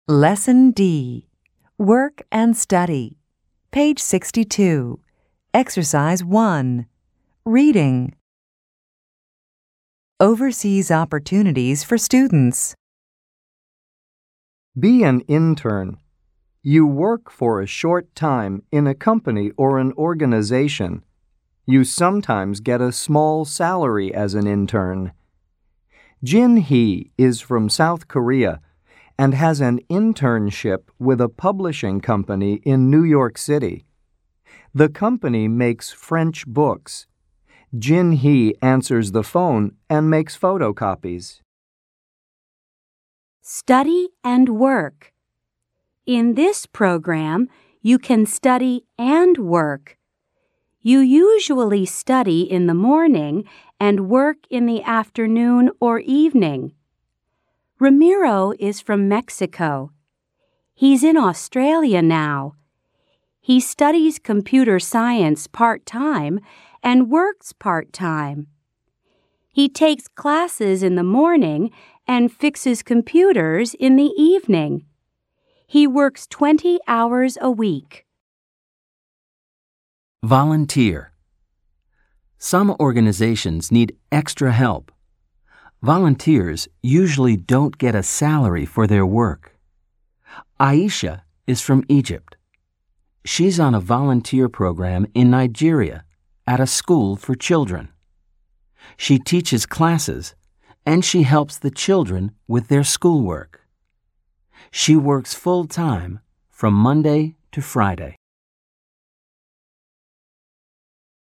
Lesson D. Work and Study. Page 62. Exercise 1. Reading. Overseas opportunities for students. Be an intern. You work for a short time in a company or an organization. You sometimes get a small salary as an intern. Jin Hee is from South Korea and has an internship with a publishing company in New York City. The company makes French books. Jin Hee answers the phone and makes photocopies. Study and work. In this program, you can study and work. You usually study in the morning and work in the afternoon or evening. Ramiro is from Mexico. He's in Australia now. He studies computer science part-time and works part-time. He takes classes in the morning and fixes computers in the evening. He works 20 hours a week. Volunteer. Some organizations need extra help. Volunteers usually don't get a salary for their work. Aisha is from Egypt. She's on a volunteer program in Nigeria at a school for children. She teaches classes and she helps the children with their schoolwork. She works full-time from Monday to Friday.